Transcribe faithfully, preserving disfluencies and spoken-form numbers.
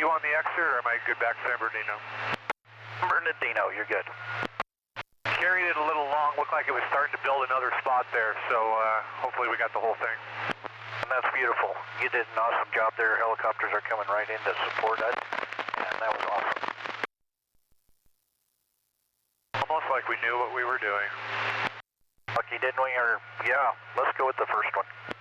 you on the exit, or am I good back San Bernardino? Bernardino, you're good. Carried it a little long, looked like it was starting to build another spot there, so uh, hopefully we got the whole thing. And that's beautiful. You did an awesome job there. Helicopters are coming right in to support us, and that was awesome. Almost like we knew what we were doing. Lucky, didn't we? Or, yeah, let's go with the first one.